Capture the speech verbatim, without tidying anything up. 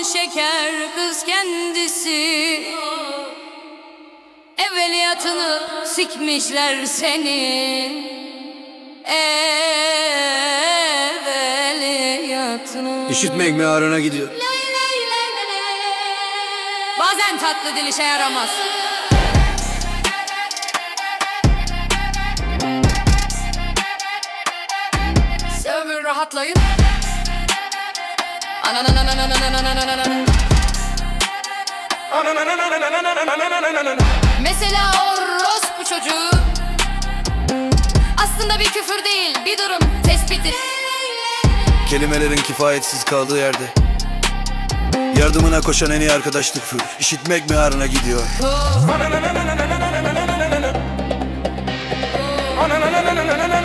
şeker kız kendisi. Evveliyatını sikmişler senin, evveliyatını. İşitmek mi ağrına gidiyor? Bazen tatlı dil işe yaramaz. Sevin rahatlayın. Mesela orospu çocuğu aslında bir küfür değil, bir durum tespiti. Kelimelerin kifayetsiz kaldığı yerde yardımına koşan en iyi arkadaşlık fır. İşitmek mi ağrına gidiyor? Oh.